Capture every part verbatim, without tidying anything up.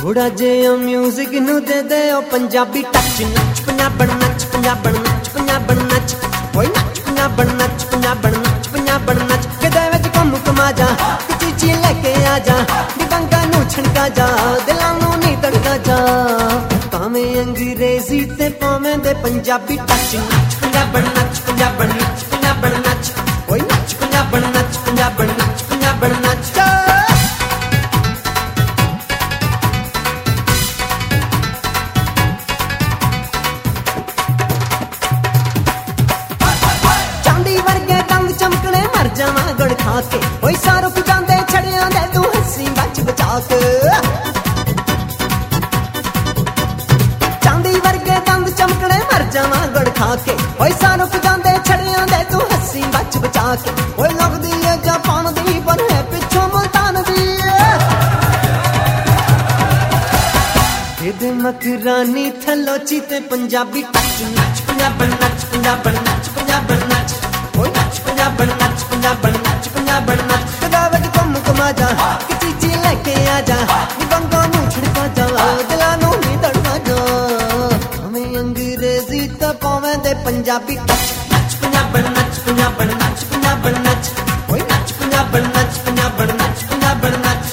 थोड़ा जिहा म्यूजिक नू दे दे ओ पंजाबी टच। नच पंजाबण नच पंजाबण नच पंजाबण नच ओए नच पंजाबण नच पंजाबण नच पंजाबण नच कदे विच घुम घुमा जा चीची लेके आ जा दिबांगा नू छणका जा दिलां नू नी तड़का जा भावें अंग्रेजी ते भावें दे पंजाबी टच। नच पंजाबण नच पंजाबण नच पंजाबण नच ओए नच पंजाबण नच पंजाबण नच पंजाबण नच। चमकने मर जावा गुड़ खा के ओए सारो की जांदे छड़ियां दे तू हंसी बच बचा के चांदी वर्गे दंद चमकने मर जावा गुड़ खा के ओए सारो की जांदे छड़ियां दे तू हंसी बच बचा के ओए लगदी है जापान दी पर है पिछों मुल्तान दी दे मकरानी थलोची ते पंजाबी टच। नच पंजाबण नच पंजाबण नच पंजाबण नच ओए नच पंजाबण नच पंजाबण नच पंजाबण नच कदा विच घुम घुमा जा चीची लेके आ जा दिबांगा नू छड़का जा दिलां नू नी तड़का जा भावें अंग्रेजी ते भावें दे पंजाबी टच। नच पंजाबण नच पंजाबण नच पंजाबण नच ओए नच पंजाबण नच पंजाबण नच पंजाबण नच।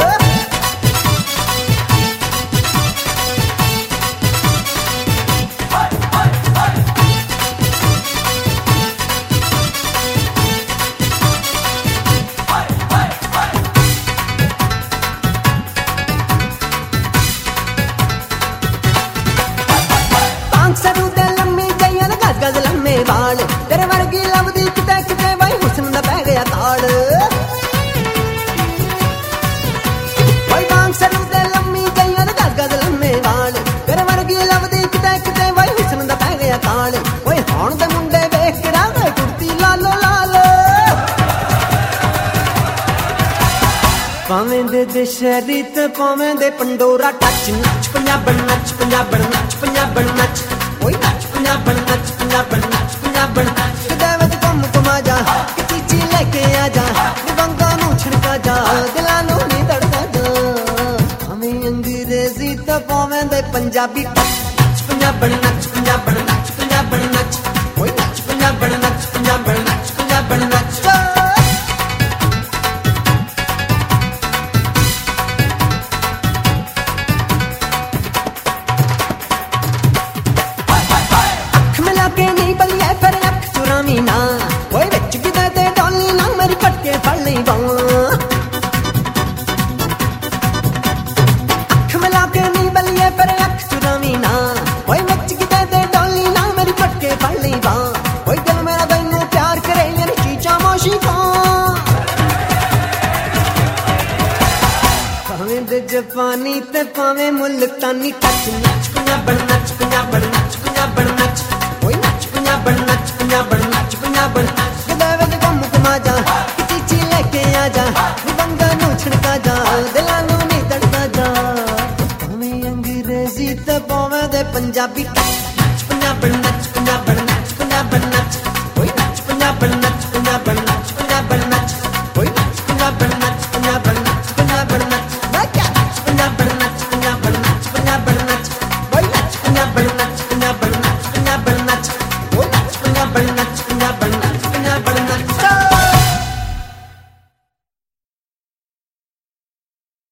गज लम्मे बाल तेरे वर्गी लभदी किते किते भाई हुस्न दा पै गया ताल भाई बांग सरू दे लम्मी गईयां गज गज लम्मे बाल तेरे वर्गी लभदी किते किते भाई हुस्न दा पै गया ताल ओए हुण दे मुंडे वेख के रावे कुर्ती लालो लाल भावें दे दे शहरी ते भावें दे पंडोरा टच। नच पंजाबण नच पंजाबण नच पंजाबण नच ओए नच पंजाबण नच पंजाबण नच पंजाबण नच कदे विच घुम घुमा जा चीची लेके आ जा दिबांगा नू छड़का जा दिलां नू नी तड़का जा भावें अंग्रेजी ते भावें दे पंजाबी टच। नच पंजाबण नच पंजाबण नच पंजाबण नच ओए नच पंजाबण नच पंजाबण नच पंजाबण नच। ना ओए विच किते ते डोली ना मेरी पटके फड़ लई बां अख मिला के नी बलिए पर अख चुरावी ना ओए विच किते ते डोली ना मेरी पटके फड़ लई बां ओए दिल मेरा तैनू प्यार करे यानी चीचा मोशी खां भावें दे जापानी ते भावें मुल्तानी टच। नच पंजाबण नच पंजाबण नच पंजाबण नच ओए नच पंजाबण नच पंजाबण नच पंजाबण नच कदे विच घुम घुमा जा चीची लेके आ जा दिबांगा नू छड़का जा दिलां नू नी तड़का जा भावें अंग्रेजी ते भावें दे पंजाबी टच।